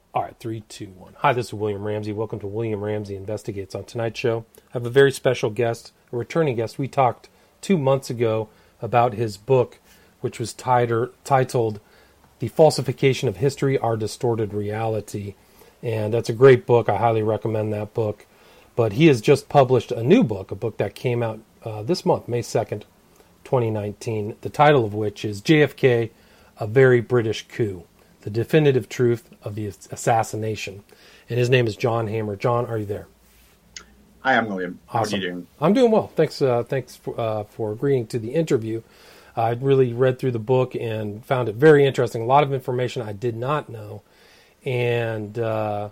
All right, three, two, one. Hi, this is William Ramsey. Welcome to William Ramsey Investigates. On tonight's show, I have a very special guest, a returning guest. We talked 2 months ago about his book, which was titled The Falsification of History, Our Distorted Reality. And that's a great book. I highly recommend that book. But he has just published a new book, a book that came out this month, May 2nd, 2019, the title of which is JFK, A Very British Coup. The Definitive Truth of the Assassination. And his name is John Hamer. John, are you there? Hi, I'm William. How Awesome. are you doing? I'm doing well. Thanks for agreeing to the interview. I really read through the book and found it very interesting. A lot of information I did not know. And,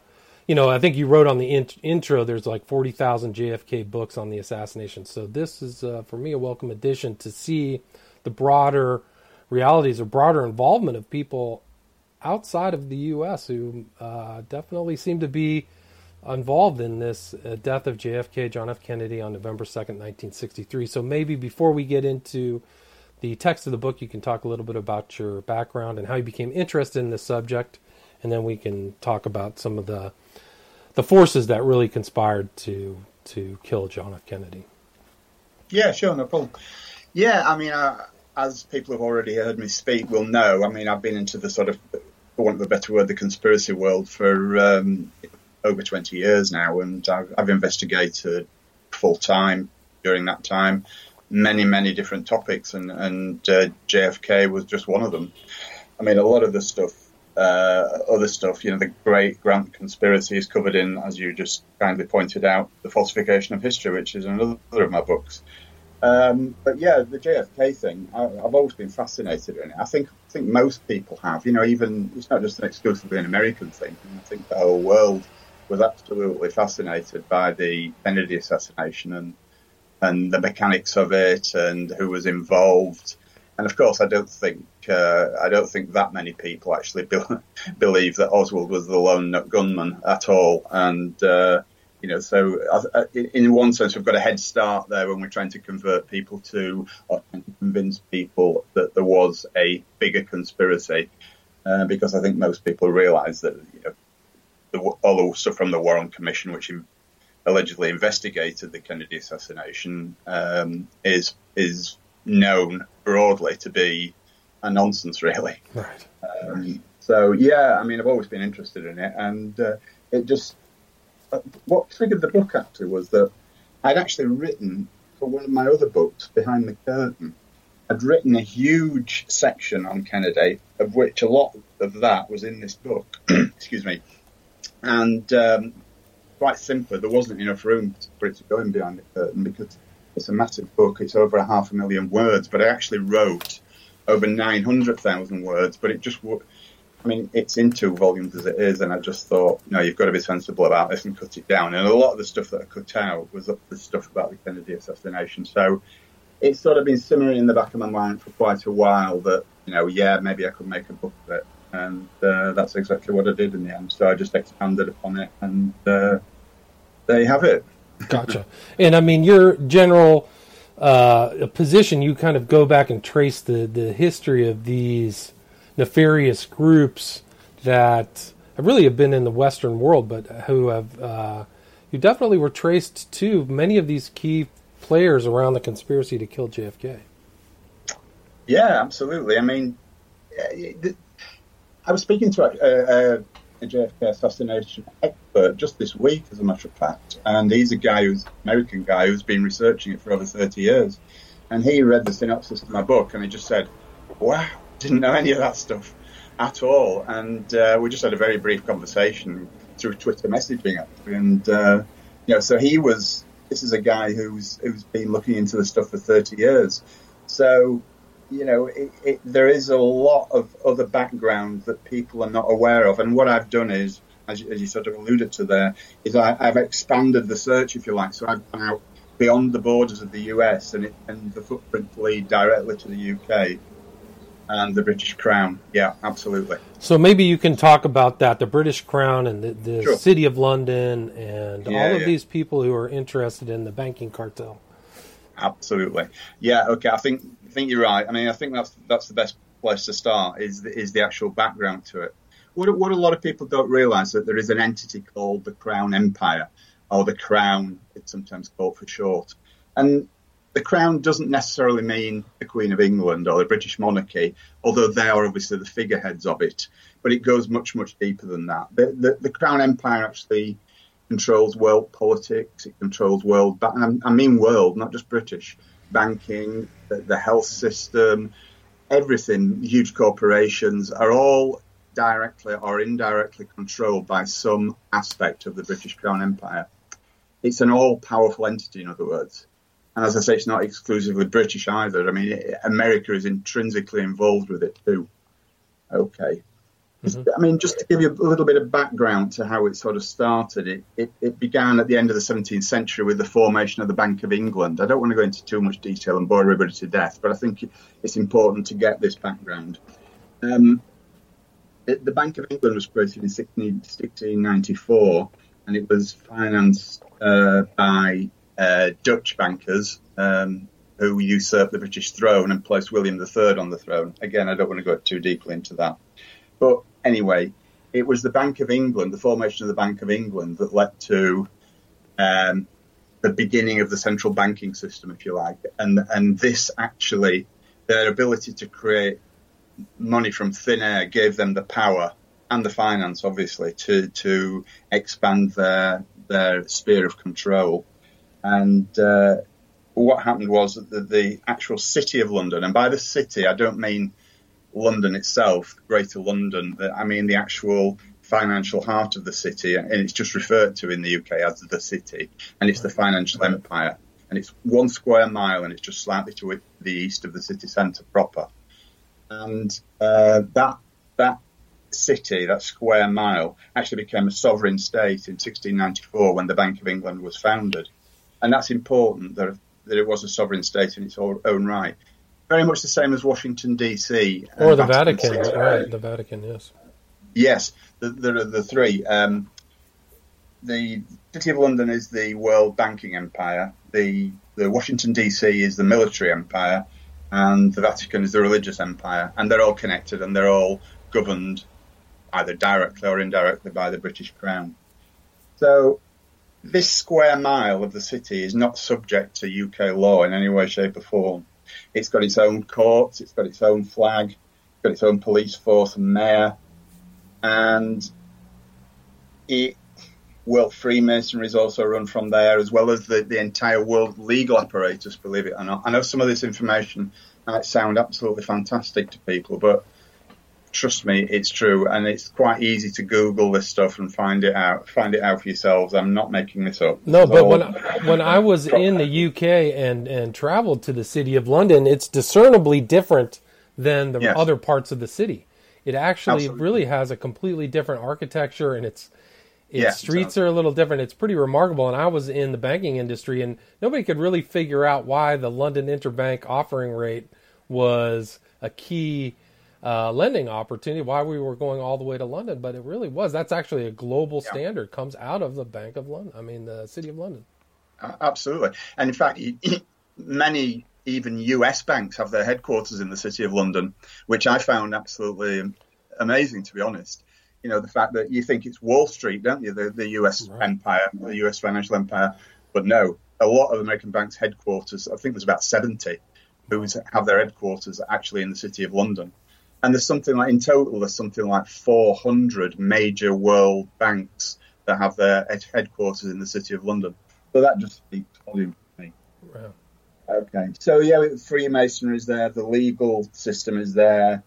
I think you wrote on the intro, there's like 40,000 JFK books on the assassination. So this is, for me, a welcome addition to see the broader realities or broader involvement of people outside of the U.S. who definitely seem to be involved in this death of JFK, John F. Kennedy, on November 2nd, 1963. So maybe before we get into the text of the book, you can talk a little bit about your background and how you became interested in this subject, and then we can talk about some of the forces that really conspired to kill John F. Kennedy. Yeah, sure, no problem. Yeah, I mean, as people have already heard me speak will know, I mean, I've been into the sort of, for want of a better word, the conspiracy world for over 20 years now, and I've investigated full-time during that time many, many different topics, and JFK was just one of them. I mean, a lot of the stuff, other stuff, the great Grant conspiracy is covered in, as you just kindly pointed out, The Falsification of History, which is another of my books. But yeah, the JFK thing, I've always been fascinated in it. I think most people have, even it's not just an exclusively an American thing. I think the whole world was absolutely fascinated by the Kennedy assassination and the mechanics of it and who was involved. And of course, I don't think that many people actually believe that Oswald was the lone gunman at all. And so in one sense, we've got a head start there when we're trying to convert people to, or trying to convince people that there was a bigger conspiracy, because I think most people realise that all the stuff from the Warren Commission, which allegedly investigated the Kennedy assassination, is known broadly to be a nonsense, really. Right. So yeah, I mean, I've always been interested in it, and it just. What triggered the book actually was that I'd actually written for one of my other books, Behind the Curtain. I'd written a huge section on Kennedy, of which a lot of that was in this book. Excuse me. And quite simply, there wasn't enough room for it to go in Behind the Curtain because it's a massive book. It's over 500,000 words, but I actually wrote over 900,000 words, but it just it's in 2 volumes as it is, and I just thought, you've got to be sensible about this and cut it down. And a lot of the stuff that I cut out was the stuff about the Kennedy assassination. So it's sort of been simmering in the back of my mind for quite a while that, maybe I could make a book of it. And that's exactly what I did in the end. So I just expanded upon it, and there you have it. Gotcha. And I mean, your general position, you kind of go back and trace the history of these nefarious groups that really have been in the Western world, but who definitely were traced to many of these key players around the conspiracy to kill JFK. Yeah, absolutely. I mean, I was speaking to a JFK assassination expert just this week, as a matter of fact, and he's a American guy who's been researching it for over 30 years, and he read the synopsis of my book, and he just said, wow, didn't know any of that stuff at all. And we just had a very brief conversation through Twitter messaging, actually. And, so this is a guy who's been looking into the stuff for 30 years. So, there is a lot of other background that people are not aware of. And what I've done is, as you sort of alluded to there, is I've expanded the search, if you like. So I've gone out beyond the borders of the US and the footprint lead directly to the UK. And the British Crown, yeah, absolutely. So maybe you can talk about that, the British Crown and the Sure. City of London and all of these people who are interested in the banking cartel. Absolutely. Yeah, okay, I think you're right. I mean, I think that's the best place to start is the actual background to it. what a lot of people don't realise, that there is an entity called the Crown Empire, or the Crown, it's sometimes called for short. And the Crown doesn't necessarily mean the Queen of England or the British monarchy, although they are obviously the figureheads of it. But it goes much, much deeper than that. The Crown Empire actually controls world politics. It controls world, I mean world, not just British, banking, the health system, everything. Huge corporations are all directly or indirectly controlled by some aspect of the British Crown Empire. It's an all-powerful entity, in other words. And as I say, it's not exclusively British either. I mean, America is intrinsically involved with it too. Okay. Mm-hmm. I mean, just to give you a little bit of background to how it sort of started, it began at the end of the 17th century with the formation of the Bank of England. I don't want to go into too much detail and bore everybody to death, but I think it's important to get this background. The Bank of England was created in 1694, and it was financed by Dutch bankers who usurped the British throne and placed William III on the throne. Again, I don't want to go too deeply into that. But anyway, it was the Bank of England, the formation of the Bank of England, that led to the beginning of the central banking system, if you like. And this actually, their ability to create money from thin air gave them the power and the finance, obviously, to expand their sphere of control. And what happened was that the actual city of London, and by the city, I don't mean London itself, Greater London, I mean the actual financial heart of the city, and it's just referred to in the UK as the city, and it's the financial empire. And it's 1 square mile, and it's just slightly to the east of the city centre proper. And that city, that square mile, actually became a sovereign state in 1694 when the Bank of England was founded. And that's important, that it was a sovereign state in its own right. Very much the same as Washington, D.C. Or the Vatican, right, the Vatican, yes. Yes, there are the three. The City of London is the world banking empire, the Washington, D.C. is the military empire, and the Vatican is the religious empire. And they're all connected, and they're all governed either directly or indirectly by the British Crown. So this square mile of the city is not subject to UK law in any way, shape or form. It's got its own courts, it's got its own flag, it's got its own police force and mayor, and world Freemasonry is also run from there, as well as the entire world legal apparatus, believe it or not. I know some of this information might sound absolutely fantastic to people, but trust me, it's true, and it's quite easy to Google this stuff and find it out for yourselves. I'm not making this up. No, but when I was in the UK and traveled to the City of London, it's discernibly different than the other parts of the city. It actually really has a completely different architecture, and its streets are a little different. It's pretty remarkable. And I was in the banking industry, and nobody could really figure out why the London Interbank offering rate was a key lending opportunity, why we were going all the way to London, but it really was. That's actually a global standard, comes out of the Bank of London. I mean, the City of London. Absolutely. And in fact, many even US banks have their headquarters in the City of London, which I found absolutely amazing, to be honest. You know, the fact that you think it's Wall Street, don't you? The US empire, the US financial empire. But no, a lot of American banks' headquarters, I think there's about 70 who have their headquarters actually in the City of London. And there's something like 400 major world banks that have their headquarters in the City of London. So that just speaks volumes to me. Wow. Okay. So yeah, Freemasonry is there. The legal system is there.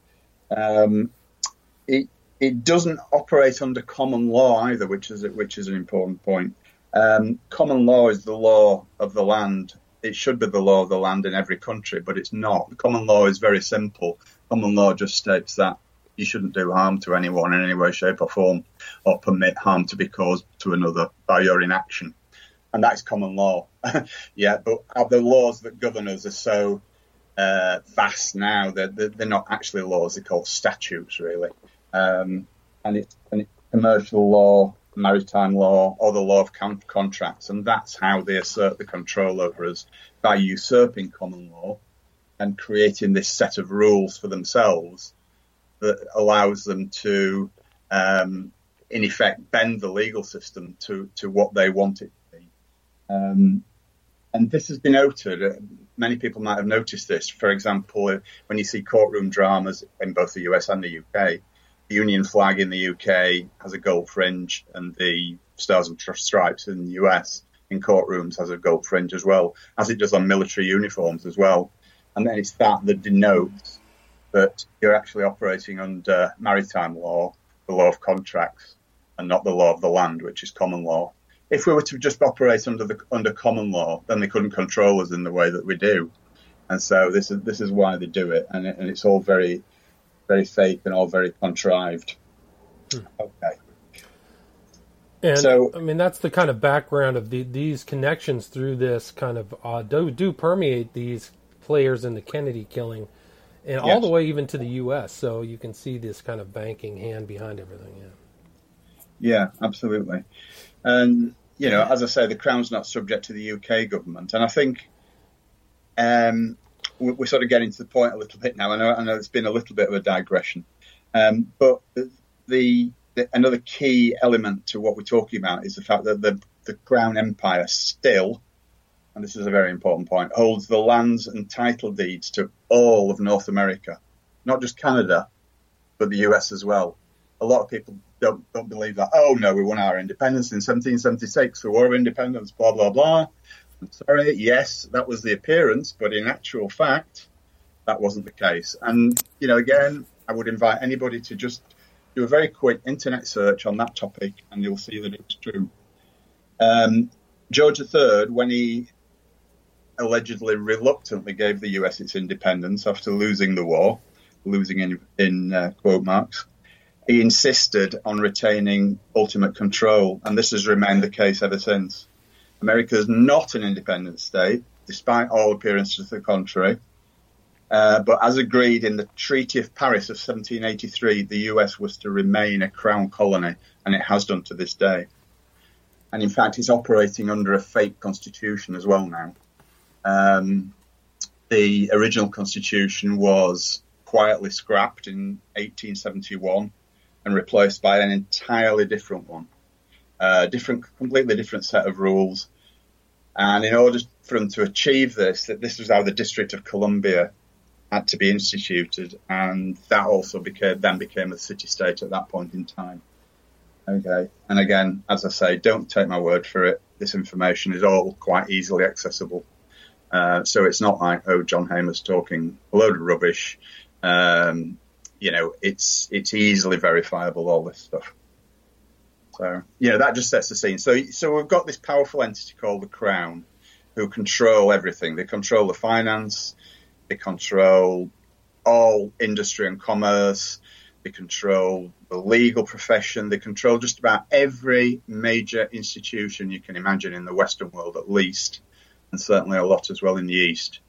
It doesn't operate under common law either, which is an important point. Common law is the law of the land. It should be the law of the land in every country, but it's not. Common law is very simple. Common law just states that you shouldn't do harm to anyone in any way, shape or form, or permit harm to be caused to another by your inaction. And that's common law. Yeah, but the laws that govern us are so vast now that they're not actually laws. They're called statutes, really. And it's commercial law, maritime law, or the law of contracts. And that's how they assert the control over us, by usurping common law and creating this set of rules for themselves that allows them to in effect, bend the legal system to what they want it to be. And this has been noted. Many people might have noticed this. For example, when you see courtroom dramas in both the US and the UK, the Union flag in the UK has a gold fringe, and the Stars and Stripes in the US in courtrooms has a gold fringe as well, as it does on military uniforms as well. And then it's that denotes that you're actually operating under maritime law, the law of contracts, and not the law of the land, which is common law. If we were to just operate under common law, then they couldn't control us in the way that we do. And so this is why they do it, and it's all very, very fake and all very contrived. Okay. And so, I mean, that's the kind of background of these connections through this kind of do permeate these players in the Kennedy killing, and all the way even to the U.S. So you can see this kind of banking hand behind everything. Yeah, absolutely. And as I say, the Crown's not subject to the UK government, and I think we're sort of getting to the point a little bit now. I know it's been a little bit of a digression, but another key element to what we're talking about is the fact that the Crown Empire still, and this is a very important point, holds the lands and title deeds to all of North America, not just Canada, but the US as well. A lot of people don't believe that. Oh no, we won our independence in 1776, the War of Independence, blah blah blah. I'm sorry, yes, that was the appearance, but in actual fact, that wasn't the case. And again, I would invite anybody to just do a very quick internet search on that topic, and you'll see that it's true. George III, when he allegedly reluctantly gave the US its independence after losing the war, losing in quote marks, he insisted on retaining ultimate control, and this has remained the case ever since. America is not an independent state, despite all appearances to the contrary. But as agreed in the Treaty of Paris of 1783, the US was to remain a crown colony, and it has done to this day. And in fact, it's operating under a fake constitution as well now. The original constitution was quietly scrapped in 1871 and replaced by an entirely different one. Completely different set of rules. And in order for them to achieve this was how the District of Columbia had to be instituted, and that also became a city-state at that point in time. Okay, and again, as I say, don't take my word for it. This information is all quite easily accessible. So it's not like, John Hamer's talking a load of rubbish. It's easily verifiable, all this stuff. So, that just sets the scene. So we've got this powerful entity called the Crown, who control everything. They control the finance, they control all industry and commerce, they control the legal profession, they control just about every major institution you can imagine in the Western world, at least, and certainly a lot as well in the East.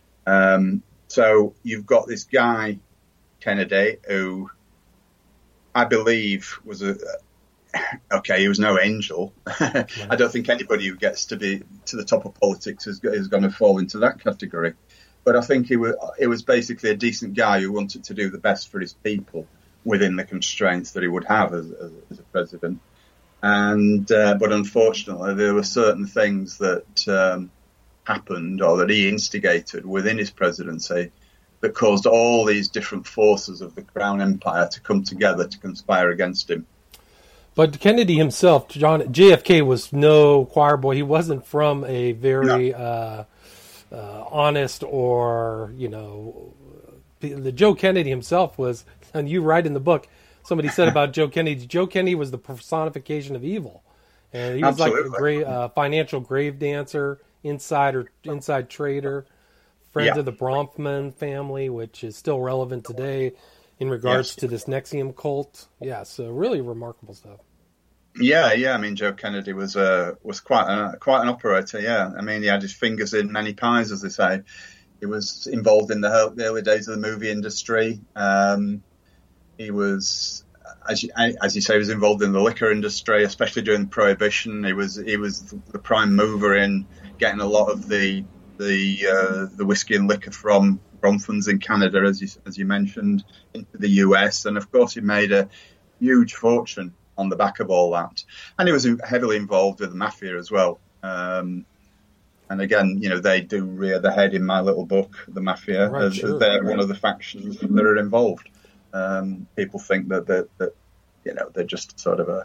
So you've got this guy, Kennedy, who I believe was he was no angel. I don't think anybody who gets to the top of politics is going to fall into that category. But I think he was basically a decent guy who wanted to do the best for his people within the constraints that he would have as a president. And but unfortunately, there were certain things that happened or that he instigated within his presidency that caused all these different forces of the Crown Empire to come together to conspire against him. But Kennedy himself, JFK, was no choir boy. He wasn't from a very honest or, the Joe Kennedy himself was, and you write in the book, somebody said about Joe Kennedy was the personification of evil. And he was like a great financial grave dancer, inside trader, friend of the Bronfman family, which is still relevant today in regards to this NXIVM cult. Yeah, so really remarkable stuff. Yeah. I mean, Joe Kennedy was quite an operator. Yeah, I mean, he had his fingers in many pies, as they say. He was involved in the early days of the movie industry. He was, as you say, he was involved in the liquor industry, especially during Prohibition. He was the prime mover in getting a lot of the whiskey and liquor from Bronfman's in Canada, as you mentioned, into the US, and of course he made a huge fortune on the back of all that. And he was heavily involved with the mafia as well. And again, they do rear the head in my little book, the mafia, right, as they're one of the factions that are involved. People think that they're just sort of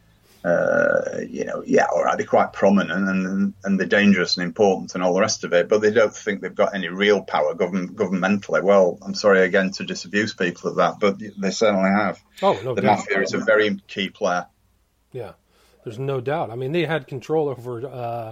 all right, they're quite prominent and they're dangerous and important and all the rest of it, but they don't think they've got any real power governmentally. Well, I'm sorry again to disabuse people of that, but they certainly have. Oh, no the doubt. mafia is a very key player. Yeah, there's no doubt. I mean, they had control over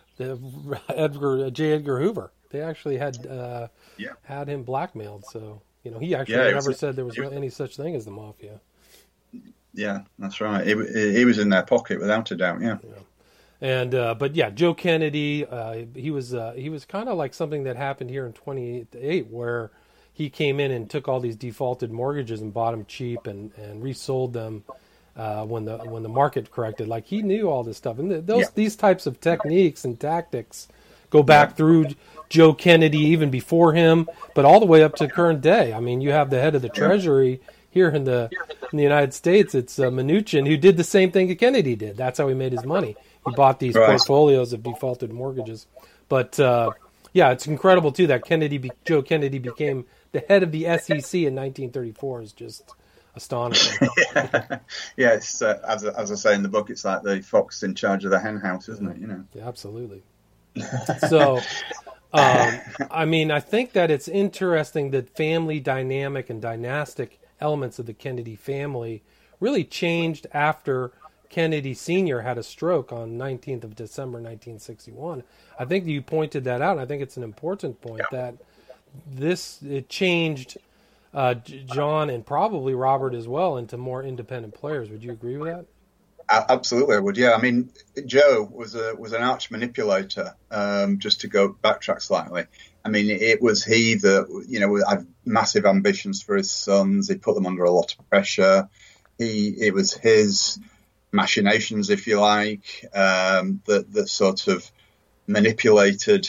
J. Edgar Hoover. They actually had him blackmailed. So he actually never said there was any such thing as the mafia. Yeah, that's right. He was in their pocket without a doubt. Yeah. And but Joe Kennedy, he was kind of like something that happened here in 28, where he came in and took all these defaulted mortgages and bought them cheap and resold them when the market corrected. Like, he knew all this stuff, and these types of techniques and tactics go back through Joe Kennedy, even before him, but all the way up to current day. I mean, you have the head of the Treasury here in the United States. It's Mnuchin, who did the same thing that Kennedy did. That's how he made his money. He bought these portfolios of defaulted mortgages. But it's incredible too that Joe Kennedy became the head of the SEC in 1934. Is just astonishing. It's as I say in the book, it's like the fox in charge of the hen house, isn't it? Yeah, absolutely. So, I mean, I think that it's interesting that family dynamic and dynastic elements of the Kennedy family really changed after Kennedy Sr. had a stroke on 19th of December 1961. I think you pointed that out, and I think it's an important point that it changed John and probably Robert as well into more independent players. Would you agree with that? Absolutely, I would. Yeah, I mean, Joe was an arch manipulator. Just to go backtrack slightly, I mean, it was he that had massive ambitions for his sons. He put them under a lot of pressure. It was his machinations, if you like, that sort of manipulated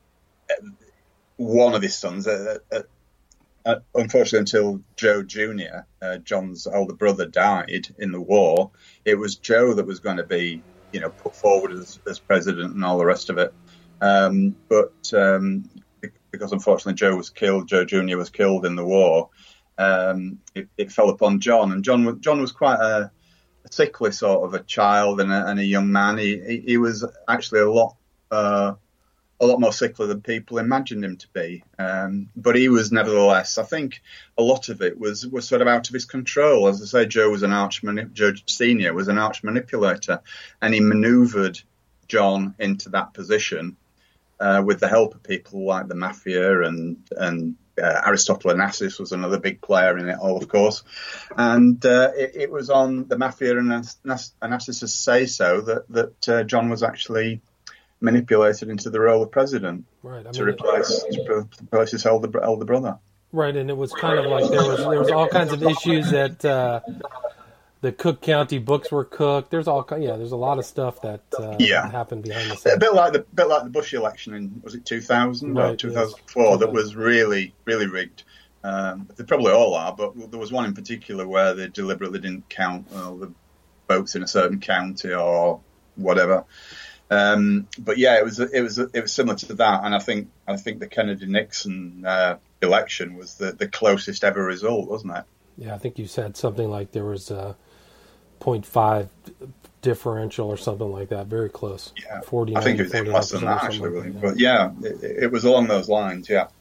one of his sons. Unfortunately, until Joe Jr., John's older brother, died in the war, it was Joe that was going to be, put forward as president and all the rest of it. But because unfortunately Joe Jr. was killed in the war, it fell upon John. And John was quite a sickly sort of a child and a young man. He was actually a lot more sickly than people imagined him to be. But he was nevertheless, I think a lot of it was sort of out of his control. As I say, Joe Senior was an arch manipulator, and he maneuvered John into that position with the help of people like the mafia and Aristotle Onassis was another big player in it all, of course. And it was on the mafia and Onassis' say-so that John was actually manipulated into the role of president, right? To replace his elder brother. Right, and it was kind of like there was all kinds of issues that the Cook County books were cooked. There's a lot of stuff that happened behind the scenes. A bit like the Bush election in, was it 2000 or 2004? That was really, really rigged. They probably all are, but there was one in particular where they deliberately didn't count the votes in a certain county or whatever. But it was similar to that, and I think the Kennedy-Nixon election was the closest ever result, wasn't it? Yeah, I think you said something like there was a 0.5 differential or something like that, very close. Yeah, 49, I think it was less than that actually, really. But it was along those lines. Yeah.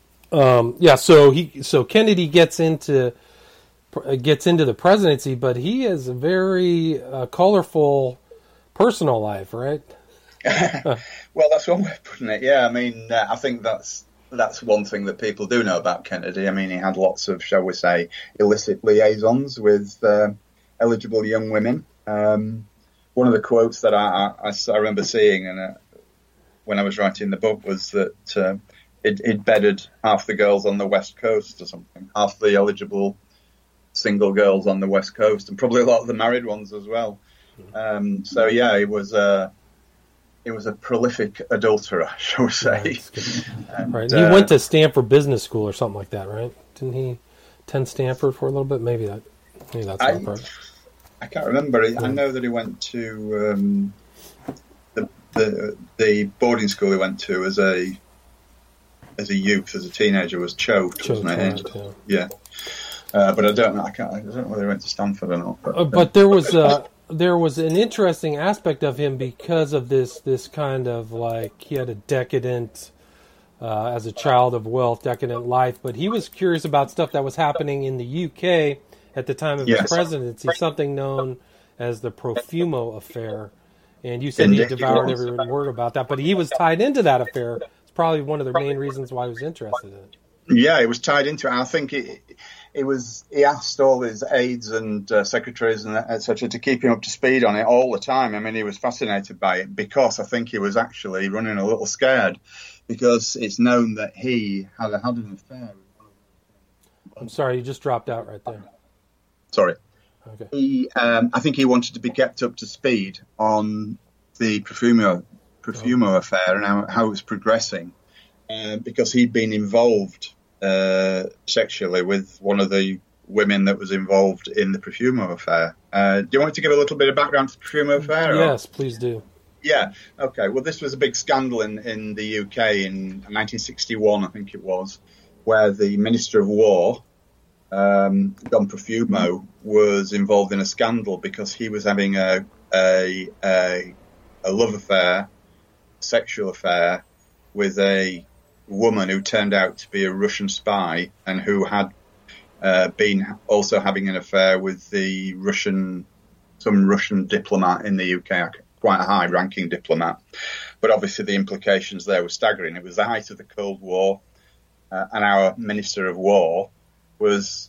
So Kennedy gets into the presidency, but he has a very colorful personal life, right? Well, that's one way of putting it. Yeah, I mean, I think that's one thing that people do know about Kennedy. I mean, he had lots of, shall we say, illicit liaisons with eligible young women. One of the quotes that I remember seeing when I was writing the book was that he'd bedded half the girls on the West Coast or something, half the eligible single girls on the West Coast, and probably a lot of the married ones as well. He was a prolific adulterer, shall we say. Right. He went to Stanford Business School or something like that, right? Didn't he attend Stanford for a little bit? Maybe that. Maybe that's not part. I can't remember. I know that he went to the boarding school he went to as a youth, as a teenager, was Choate, wasn't it? Right, yeah. But I don't know. I don't know whether he went to Stanford or not. But there was an interesting aspect of him because of this kind of like he had a decadent, as a child of wealth, decadent life. But he was curious about stuff that was happening in the UK at the time of his presidency, something known as the Profumo affair. And you said he devoured every word about that, but he was tied into that affair. It's probably one of the main reasons why he was interested in it. Yeah, he was tied into it. I think he asked all his aides and secretaries and etc. to keep him up to speed on it all the time. I mean, he was fascinated by it because I think he was actually running a little scared because it's known that he had an affair. I'm sorry, you just dropped out right there. Sorry. Okay. I think he wanted to be kept up to speed on the Profumo affair and how it was progressing, because he'd been involved sexually with one of the women that was involved in the Profumo affair. Do you want me to give a little bit of background to the Profumo affair? Yes, please do. Yeah. Okay. Well, this was a big scandal in the UK in 1961, I think it was, where the Minister of War, Don Profumo, was involved in a scandal because he was having a love affair, sexual affair, with a woman who turned out to be a Russian spy and who had been also having an affair with some Russian diplomat in the UK, quite a high-ranking diplomat. But obviously the implications there were staggering. It was the height of the Cold War, and our Minister of War was,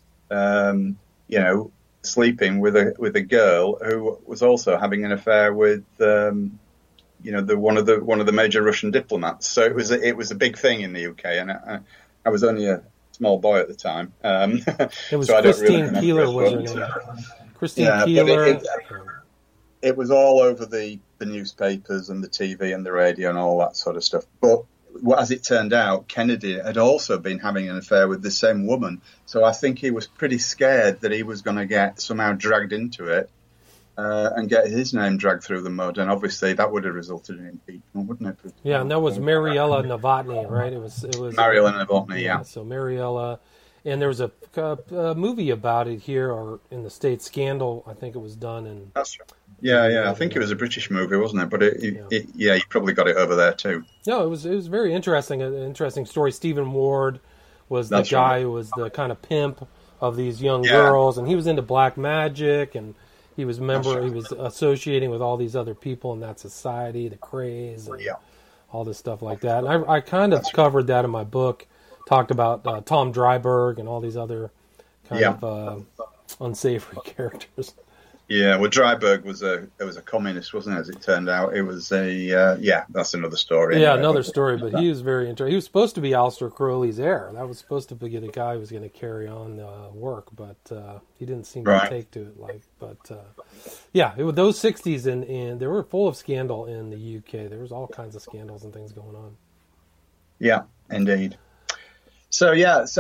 sleeping with a girl who was also having an affair with, one of the major Russian diplomats. So it was a big thing in the UK, and I was only a small boy at the time. It was so Christine Keeler, was her name? Christine Keeler. It was all over the newspapers and the TV and the radio and all that sort of stuff. But as it turned out, Kennedy had also been having an affair with the same woman. So I think he was pretty scared that he was going to get somehow dragged into it and get his name dragged through the mud. And obviously that would have resulted in impeachment, wouldn't it? Yeah, and that was Mariella Novotny, right? It was Mariella Novotny, yeah. So Mariella, and there was a movie about it here, or in the States, Scandal. I think it was done in. That's right. Yeah. I think it was a British movie, wasn't it? But you probably got it over there too. No, it was very interesting. An interesting story. Stephen Ward was the guy who was the kind of pimp of these young girls, and he was into black magic, and he was he was associating with all these other people in that society, the craze, and all this stuff like that. And I kind of covered that in my book. Talked about Tom Dryburgh and all these other kind of unsavory characters. Yeah, well, Dryburgh was a communist, wasn't it? As it turned out, it was that's another story. Yeah, another story. But he was very interesting. He was supposed to be Aleister Crowley's heir. That was supposed to be the guy who was going to carry on work, but he didn't seem to take to it. It was those '60s, and they were full of scandal in the UK. There was all kinds of scandals and things going on. Yeah, indeed. So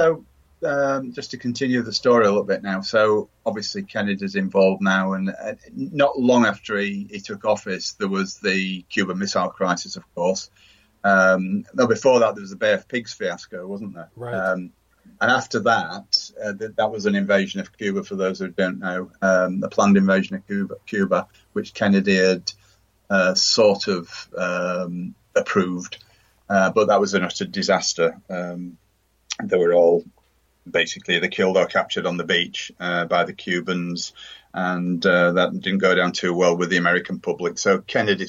just to continue the story a little bit now. So obviously Kennedy's involved now, and not long after he took office, there was the Cuban Missile Crisis, of course. Though before that, there was the Bay of Pigs fiasco, wasn't there? Right. And after that, that was an invasion of Cuba, for those who don't know, a planned invasion of Cuba, which Kennedy had sort of approved. But that was an utter disaster. They were all basically they killed or captured on the beach by the Cubans, and that didn't go down too well with the American public. So Kennedy's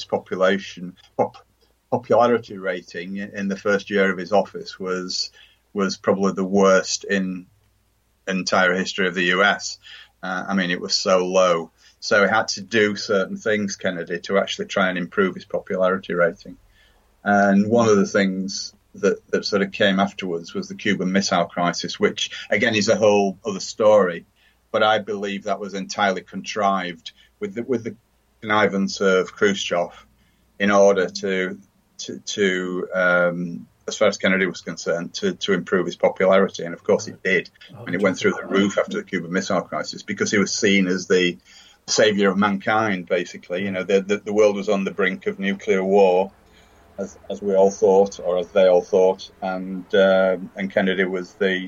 popularity rating in the first year of his office was probably the worst in the entire history of the US. It was so low. So he had to do certain things, Kennedy, to actually try and improve his popularity rating. And one of the things that sort of came afterwards was the Cuban Missile Crisis, which, again, is a whole other story. But I believe that was entirely contrived with the connivance of Khrushchev in order to as far as Kennedy was concerned, to improve his popularity. And of course it did. And it went through the roof after the Cuban Missile Crisis because he was seen as the savior of mankind, basically. You know, the world was on the brink of nuclear war, as we all thought, or as they all thought. And Kennedy was the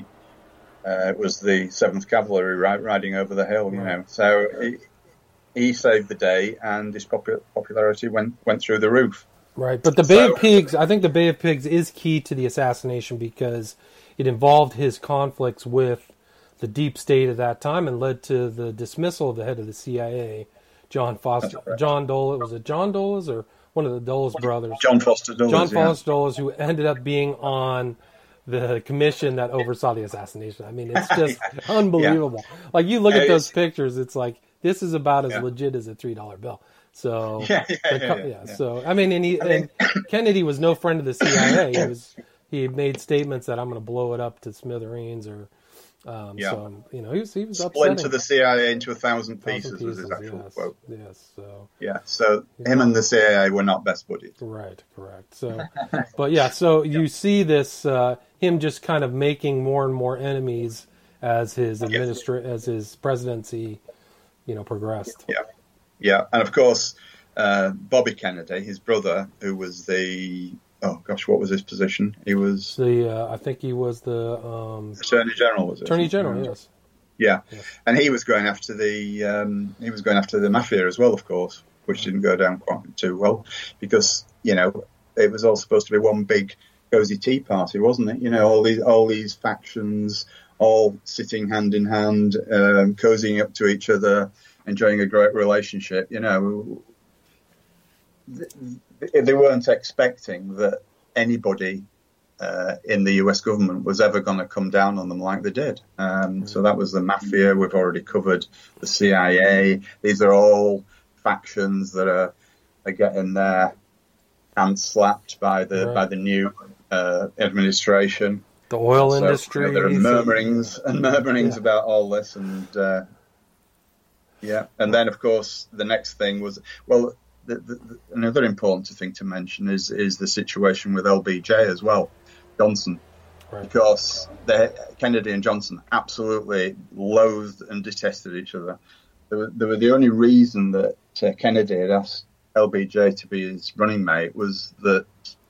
7th Cavalry riding over the hill, you know. So he saved the day, and his popularity went through the roof. Right, but the Bay of Pigs, I think the Bay of Pigs is key to the assassination because it involved his conflicts with the deep state at that time and led to the dismissal of the head of the CIA, John Dulles. Was it John Dulles or one of the Dulles brothers? John Foster Dulles. John Foster Dulles, who ended up being on the commission that oversaw the assassination. I mean, it's just unbelievable. Like, you look at those pictures, it's like, this is about as legit as a $3 bill. So, So, I mean, and Kennedy was no friend of the CIA. He made statements that I'm going to blow it up to smithereens, or so, you know, he was split to the CIA into 1,000 pieces was his actual quote. Yes, so so him and the CIA were not best buddies. Right, correct. So, but so you see this him just kind of making more and more enemies as his as his presidency, you know, progressed. Yeah, and of course, Bobby Kennedy, his brother, who was what was his position? He was I think he was the Attorney General, was it? Attorney General, yes. Yeah, and he was going after the mafia as well, of course, which didn't go down quite too well because, you know, it was all supposed to be one big cozy tea party, wasn't it? You know, all these factions all sitting hand in hand, cozying up to each other, enjoying a great relationship. You know, they weren't expecting that anybody in the US government was ever going to come down on them like they did. So that was the mafia. We've already covered the CIA. These are all factions that are getting their hands slapped by the new administration. The oil industry. You know, there are murmurings about all this, and and then of course the next thing was another important thing to mention is the situation with LBJ as well, Johnson, because Kennedy and Johnson absolutely loathed and detested each other. They were the only reason that Kennedy had asked LBJ to be his running mate was that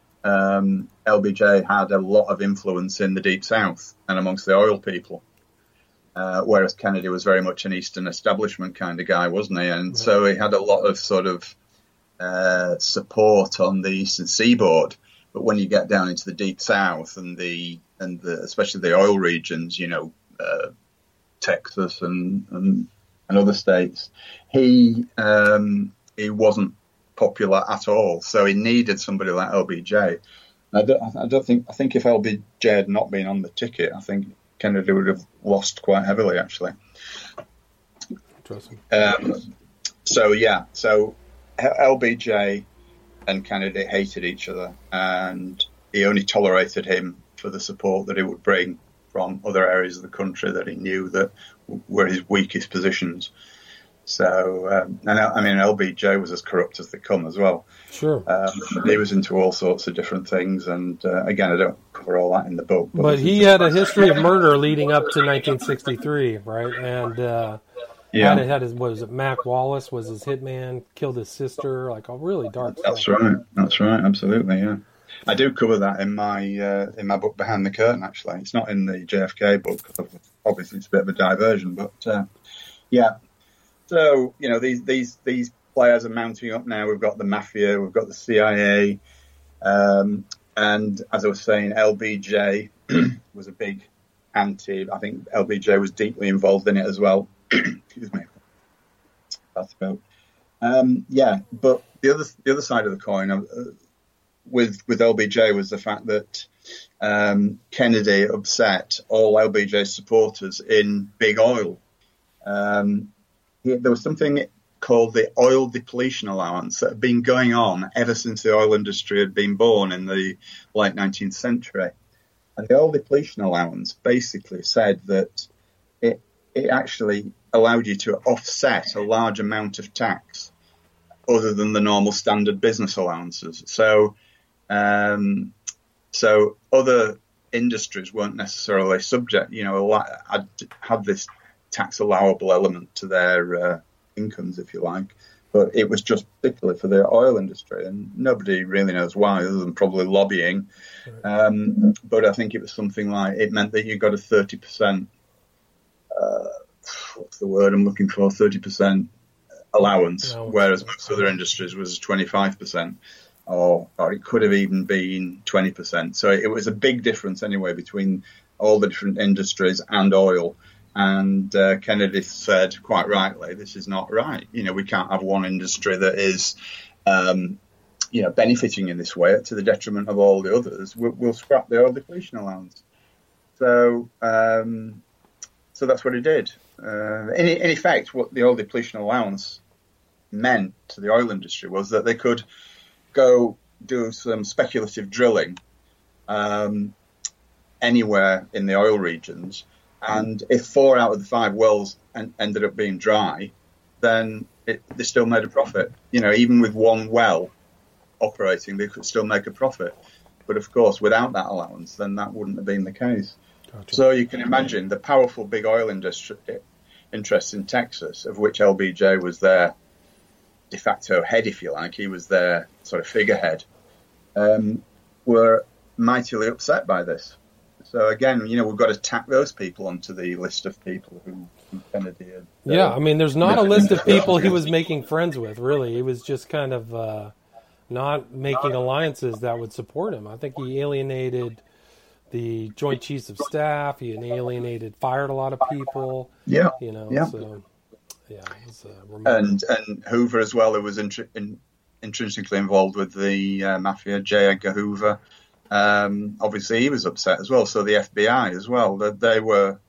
LBJ had a lot of influence in the Deep South and amongst the oil people, whereas Kennedy was very much an Eastern establishment kind of guy, wasn't he? And so he had a lot of sort of support on the Eastern Seaboard. But when you get down into the Deep South and especially the oil regions, you know, Texas and other states, he wasn't popular at all. So he needed somebody like LBJ. I think if LBJ had not been on the ticket, I think Kennedy would have lost quite heavily, actually. Interesting. So LBJ and Kennedy hated each other, and he only tolerated him for the support that he would bring from other areas of the country that he knew that were his weakest positions. So, and I mean, LBJ was as corrupt as they come as well. Sure. He was into all sorts of different things, and again, I don't cover all that in the book. But he had a history of murder leading up to 1963, right? And had his, what was it, Mac Wallace was his hitman, killed his sister, like a really dark stuff. That's right, absolutely, yeah. I do cover that in my book Behind the Curtain, actually. It's not in the JFK book, because obviously it's a bit of a diversion, but yeah. So, you know, these players are mounting up now. We've got the mafia, we've got the CIA, and as I was saying, LBJ was a big anti. I think LBJ was deeply involved in it as well. Excuse me. That's about. But the other side of the coin with LBJ was the fact that Kennedy upset all LBJ supporters in big oil. There was something called the oil depletion allowance that had been going on ever since the oil industry had been born in the late 19th century. And the oil depletion allowance basically said that it actually allowed you to offset a large amount of tax other than the normal standard business allowances. So So other industries weren't necessarily subject. I'd had this tax allowable element to their incomes, if you like, but it was just particularly for the oil industry, and nobody really knows why, other than probably lobbying. Right. But I think it was something like, it meant that you got a 30%. What's the word I'm looking for? 30% allowance, whereas most other industries was 25%. Or it could have even been 20%. So it was a big difference anyway between all the different industries and oil. And Kennedy said, quite rightly, this is not right. We can't have one industry that is, benefiting in this way to the detriment of all the others. We'll scrap the oil depletion allowance. So that's what he did. In effect, what the oil depletion allowance meant to the oil industry was that they could go do some speculative drilling anywhere in the oil regions, and if 4 out of the 5 wells ended up being dry, then they still made a profit. Even with one well operating, they could still make a profit. But of course, without that allowance, then that wouldn't have been the case. Gotcha. So you can imagine the powerful big oil industry interests in Texas, of which LBJ was their de facto head, if you like. He was their sort of figurehead, were mightily upset by this. So again, we've got to tack those people onto the list of people who Kennedy had. There's not a list of people he was making friends with, really. He was just kind of not making alliances that would support him. I think he alienated the Joint Chiefs of Staff. He fired a lot of people. Yeah. So... Yeah, it was and Hoover as well, who was intrinsically involved with the mafia, J. Edgar Hoover. Obviously, he was upset as well. So the FBI as well. They were.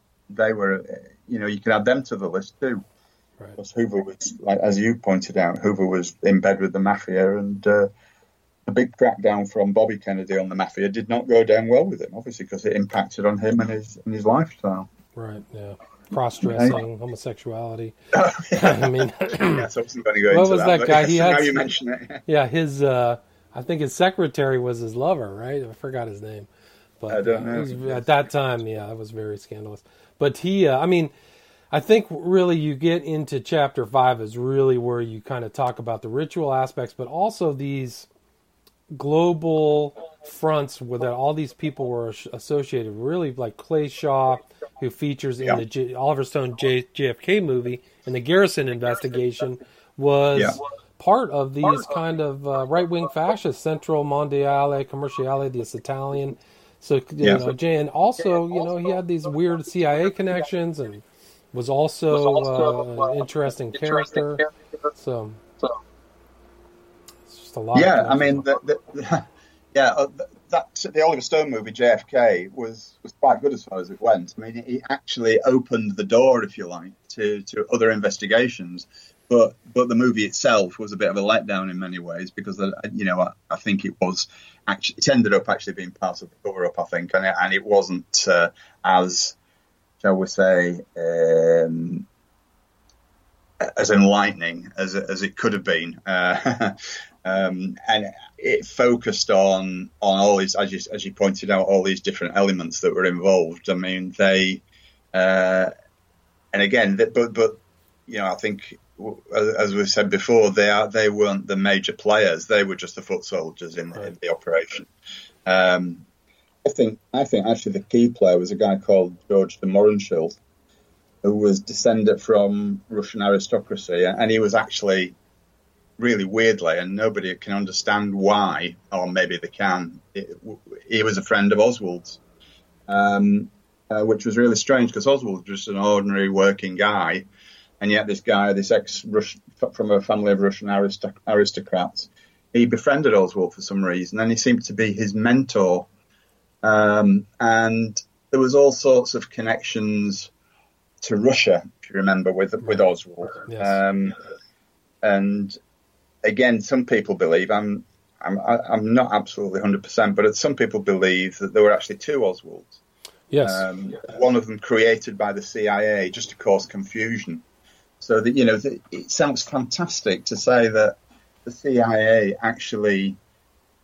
You can add them to the list too. Right. Because Hoover was, like, as you pointed out, Hoover was in bed with the mafia, and the big crackdown from Bobby Kennedy on the mafia did not go down well with him, obviously, because it impacted on him and his lifestyle. Right. Yeah. Cross-dressing, homosexuality. Oh, yeah. I mean, that's obviously going to go what into was that guy? Yes, now you mention it. Yeah, his. I think his secretary was his lover, right? I forgot his name, but I don't know. At that time, it was very scandalous. But he, I think really you get into chapter 5 is really where you kind of talk about the ritual aspects, but also these global fronts where that all these people were associated, really, like Clay Shaw, who features in the Oliver Stone JFK movie, and the Garrison investigation, was part of these kind of right-wing fascists, Centro Mondiale Commerciale, this Italian. So, and also, he had these weird CIA connections and was also an interesting character. So, it's just a lot. Yeah, I mean, the Oliver Stone movie JFK was quite good as far as it went. I mean, it actually opened the door, if you like, to other investigations. But the movie itself was a bit of a letdown in many ways because I think it was actually, it ended up actually being part of the cover up, I think, and it wasn't as, shall we say, as enlightening as it could have been. And it focused on all these, as you pointed out, all these different elements that were involved. I mean, they, and again, but I think, as we said before, they weren't the major players; they were just the foot soldiers in the operation. I think actually the key player was a guy called George de Mohrenschildt, who was descended from Russian aristocracy, and he was actually, really weirdly, and nobody can understand why, or maybe they can, he was a friend of Oswald's, which was really strange because Oswald was just an ordinary working guy, and yet this guy, this ex-Russian, from a family of Russian aristocrats, he befriended Oswald for some reason, and he seemed to be his mentor, and there was all sorts of connections to Russia, if you remember, with Oswald. Yes. And again, some people believe, I'm not absolutely 100%, but some people believe that there were actually two Oswalds. Yes. One of them created by the CIA just to cause confusion. So that it sounds fantastic to say that the CIA actually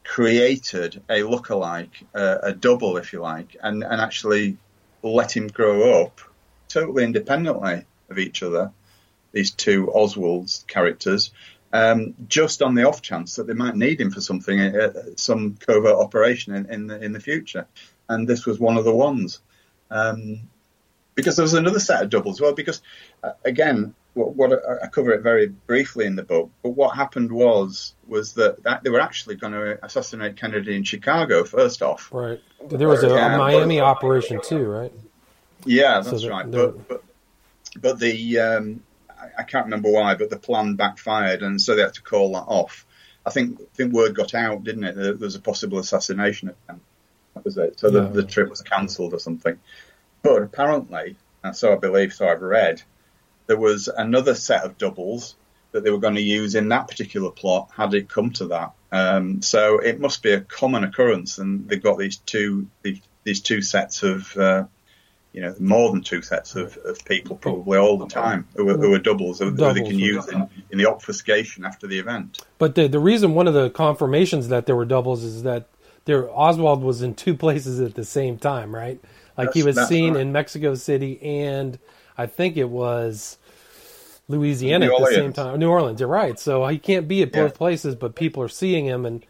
created a lookalike, a double, if you like, and actually let him grow up totally independently of each other, these two Oswald's characters, just on the off chance that they might need him for something, some covert operation in the future. And this was one of the ones. Because there was another set of doubles. Well, because, again, what I cover it very briefly in the book, but what happened was that they were actually going to assassinate Kennedy in Chicago, first off. Right. There was a Miami operation too, right? Yeah, that's right. But the I can't remember why, but the plan backfired, and so they had to call that off. I think word got out, didn't it? There was a possible assassination attempt. That was it. So the trip was cancelled or something. But apparently, so I believe, so I've read, there was another set of doubles that they were going to use in that particular plot had it come to that. So it must be a common occurrence, and they've got these two sets of, more than two sets of people probably all the time who are doubles, who they can use in the obfuscation after the event. But the reason, one of the confirmations that there were doubles is that Oswald was in two places at the same time, right? Like he was seen in Mexico City and I think it was Louisiana at the same time. New Orleans, you're right. So he can't be at both places, but people are seeing him, and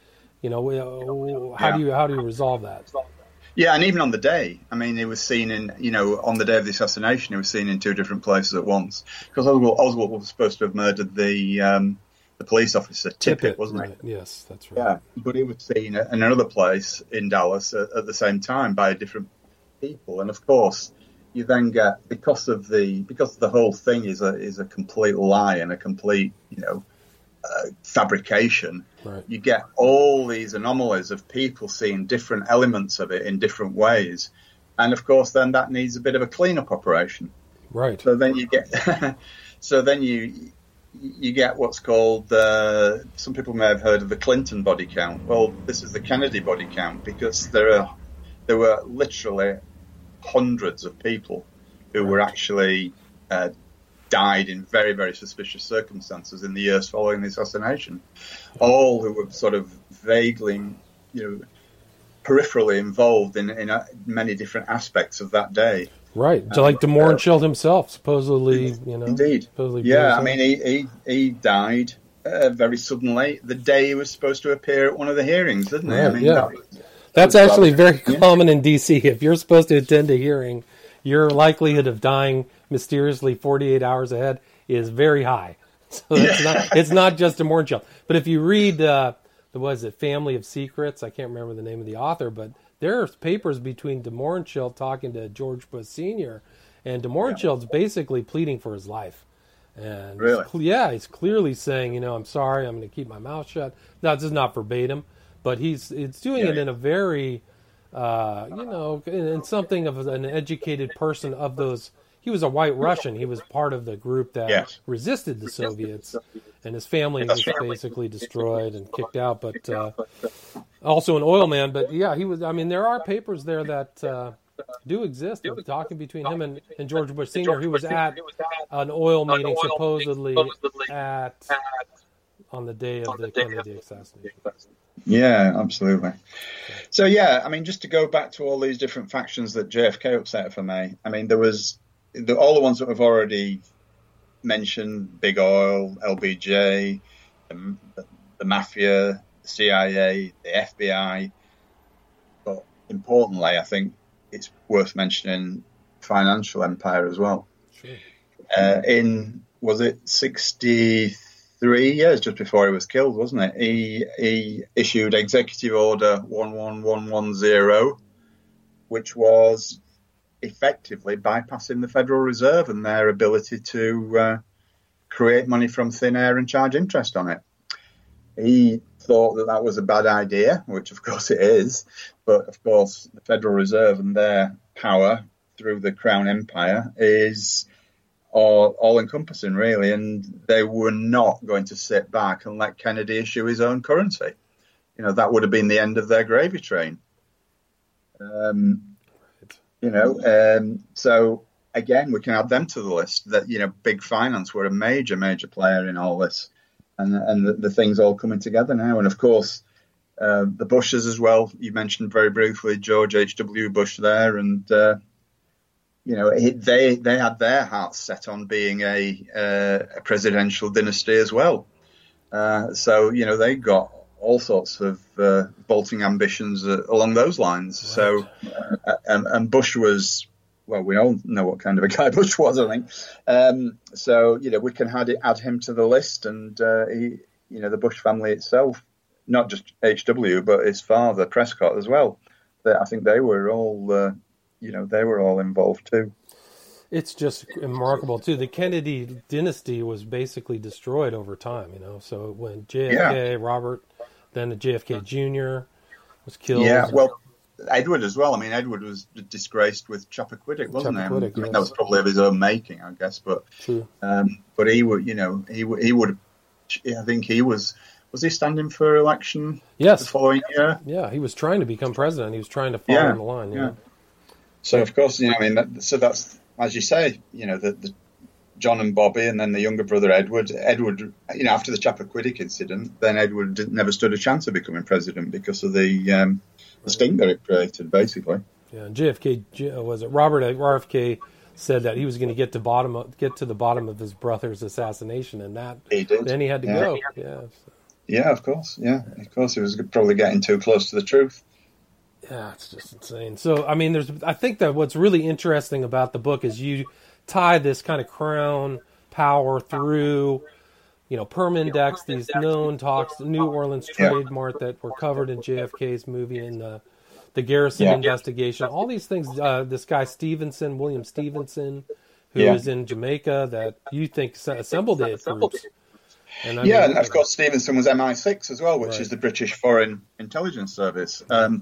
how do you resolve that? Yeah, and even on the day, I mean, he was seen in, on the day of the assassination, he was seen in two different places at once. Because Oswald was supposed to have murdered the police officer, Tippit, wasn't right. he? Yes, that's right. Yeah, but he was seen in another place in Dallas at the same time by different people, and of course, you then get because the whole thing is a complete lie and a complete fabrication. Right. You get all these anomalies of people seeing different elements of it in different ways, and of course, then that needs a bit of a cleanup operation. Right. So then you get, you get what's called. Some people may have heard of the Clinton body count. Well, this is the Kennedy body count because there were literally hundreds of people who were actually died in very, very suspicious circumstances in the years following the assassination. All who were sort of vaguely, peripherally involved in many different aspects of that day. Right, so like de Mohrenschildt himself, supposedly, Indeed. Supposedly I mean, he died very suddenly the day he was supposed to appear at one of the hearings, didn't he? Right, I mean, that's actually very common in D.C. If you're supposed to attend a hearing, your likelihood of dying mysteriously 48 hours ahead is very high. So it's not just de Mohrenschildt. But if you read, Family of Secrets, I can't remember the name of the author, but there's papers between de Mohrenschildt talking to George Bush Sr., and de Mohrenschildt's basically pleading for his life. And really? He's clearly saying, I'm sorry, I'm going to keep my mouth shut. No, this is not verbatim. But it's doing it in a very, in something of an educated person of those. He was a white Russian. He was part of the group that resisted the Soviets, and his family was basically destroyed and kicked out. But also an oil man. But yeah, he was. I mean, there are papers there that do exist of talking between him and George Bush Sr. He was at an oil meeting supposedly on the day of the Kennedy assassination. Yeah, absolutely. So, I mean, just to go back to all these different factions that JFK upset for me, I mean, there was all the ones that we've already mentioned, Big Oil, LBJ, the Mafia, the CIA, the FBI. But importantly, I think it's worth mentioning financial empire as well. Sure. Was it 63 years just before he was killed, wasn't it? He issued Executive Order 11110, which was effectively bypassing the Federal Reserve and their ability to create money from thin air and charge interest on it. He thought that was a bad idea, which of course it is, but of course the Federal Reserve and their power through the Crown Empire is all-encompassing, really, and they were not going to sit back and let Kennedy issue his own currency. That would have been the end of their gravy train. So again, we can add them to the list. That big finance were a major player in all this, and the things all coming together now. And of course, The Bushes as well. You mentioned very briefly George H.W. Bush there, and they had their hearts set on being a presidential dynasty as well. So they got all sorts of vaulting ambitions along those lines. Right. So, and Bush was, well, we all know what kind of a guy Bush was, I think. So we can add him to the list, and the Bush family itself, not just H.W., but his father Prescott as well. I think they were all, they were all involved too. It's just remarkable too. The Kennedy dynasty was basically destroyed over time. So when JFK, Robert, then the JFK Jr. was killed. Yeah, well, Edward as well. I mean, Edward was disgraced with Chappaquiddick, wasn't he? I mean, that was probably of his own making, I guess. But true. But he would, he would. I think he was. Was he standing for election? Yes. The following year. Yeah, he was trying to become president. He was trying to follow in the line. Yeah. So of course, that's as you say, the John and Bobby, and then the younger brother Edward. Edward, after the Chappaquiddick incident, then Edward never stood a chance of becoming president because of the sting that it created, basically. Yeah, and JFK was it Robert RFK said that he was going to get to the bottom of his brother's assassination, and that he did. Then he had to go. Yeah. So. Yeah, of course. Yeah, of course, he was probably getting too close to the truth. Yeah, it's just insane. So, I mean, I think that what's really interesting about the book is you tie this kind of crown power through, Perm Index, these known talks, the New Orleans trade mart that were covered in JFK's movie, and the Garrison investigation. All these things. This guy William Stevenson, who is in Jamaica, that you think assembled the groups. And of course, Stevenson was MI6 as well, which is the British Foreign Intelligence Service.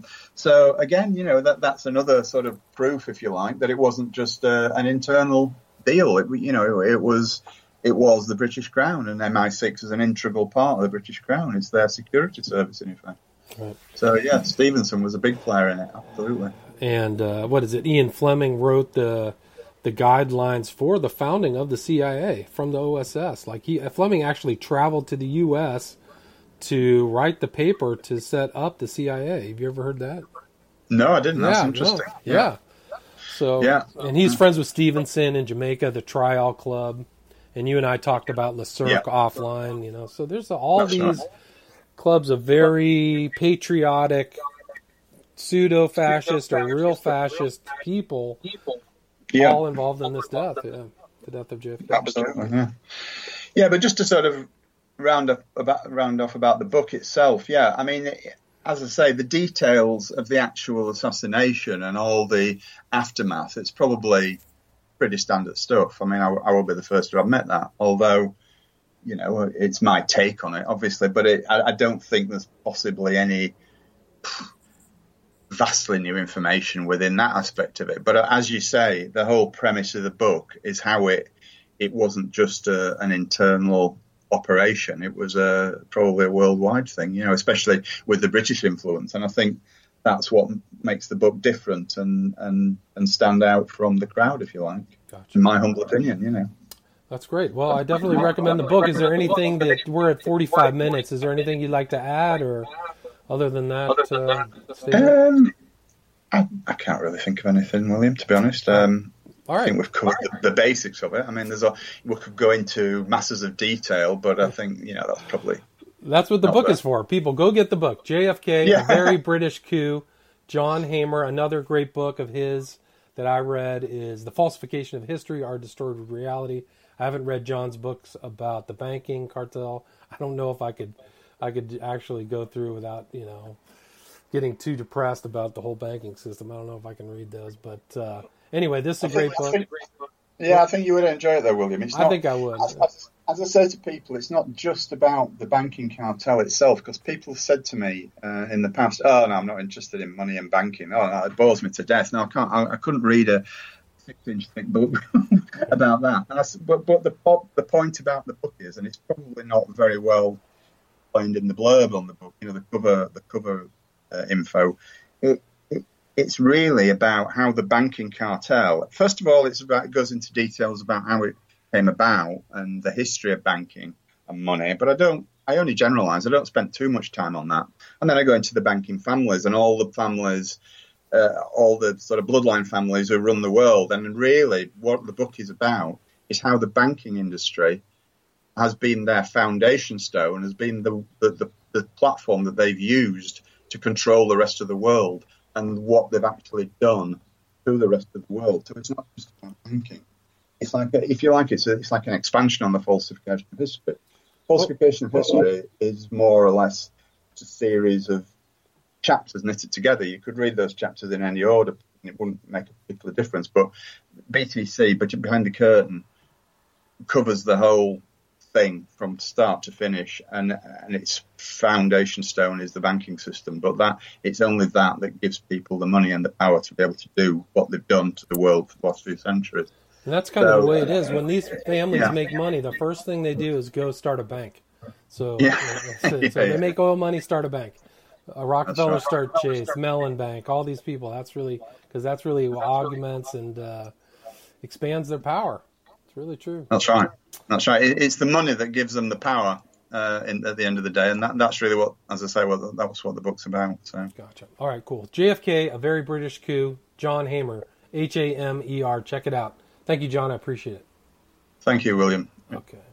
So again, that's another sort of proof, if you like, that it wasn't just an internal deal. It was the British Crown, and MI6 is an integral part of the British Crown. It's their security service, in effect. Right. So Stevenson was a big player in it, absolutely. And what is it? Ian Fleming wrote the guidelines for the founding of the CIA from the OSS. Like Fleming actually traveled to the U.S. to write the paper to set up the CIA. Have you ever heard that? No, I didn't. That's interesting. No. Yeah. So, and he's friends with Stevenson in Jamaica, the Trial Club, and you and I talked about Le Cirque offline. So there's all these clubs of very patriotic, pseudo-fascist or real fascist people. All involved in this death, the death of JFK. Absolutely, yeah. But just to sort of round off about the book itself, I mean, as I say, the details of the actual assassination and all the aftermath, it's probably pretty standard stuff. I mean, I will be the first to admit that, although, it's my take on it, obviously, but I don't think there's possibly any vastly new information within that aspect of it. But as you say, the whole premise of the book is how it wasn't just an internal operation. It was probably a worldwide thing, especially with the British influence. And I think that's what makes the book different and stand out from the crowd, if you like, in my humble opinion, That's great. Well, I definitely recommend the book. Is there anything that we're at 45 minutes? Is there anything you'd like to add, or other than that, I can't really think of anything, William, to be honest. All right. I think we've covered the basics of it. I mean, we could go into masses of detail, but I think, that's what the book is for. People, go get the book. JFK, A Very British Coup. John Hamer, another great book of his that I read is The Falsification of History, Our Distorted Reality. I haven't read John's books about the banking cartel. I don't know if I could actually go through without, getting too depressed about the whole banking system. I don't know if I can read those, but anyway, this is a great book. I think you would enjoy it, though, William. I think I would. As I say to people, it's not just about the banking cartel itself, because people have said to me in the past, "Oh no, I'm not interested in money and banking. Oh, no, it bores me to death." No, I couldn't read a 6-inch thick book about that. And but the point about the book is, and it's probably not very well explained in the blurb on the book. The cover info. It's really about how the banking cartel. First of all, it goes into details about how it came about and the history of banking and money. But I don't I only generalise. I don't spend too much time on that. And then I go into the banking families and all the families, all the sort of bloodline families who run the world. And really, what the book is about is how the banking industry has been their foundation stone, has been the platform that they've used to control the rest of the world, and what they've actually done to the rest of the world. So it's not just about banking. It's like, if you like, it's like an expansion on the falsification of history. Falsification of history is more or less a series of chapters knitted together. You could read those chapters in any order, and it wouldn't make a particular difference. But BTC, Budget Behind the Curtain, covers the whole thing from start to finish, and its foundation stone is the banking system. But it's only that gives people the money and the power to be able to do what they've done to the world for the last few centuries. And that's kind of the way it is. When these families make money, the first thing they do is go start a bank. So, they make oil money, start a bank. Rockefeller start Chase, Mellon Bank, all these people. That's really what augments and expands their power. It's really true. That's right. It's the money that gives them the power at the end of the day, and that's really what, as I say, that's what the book's about. So. Gotcha. All right, cool. JFK, A Very British Coup, John Hamer, Hamer. Check it out. Thank you, John. I appreciate it. Thank you, William. Okay.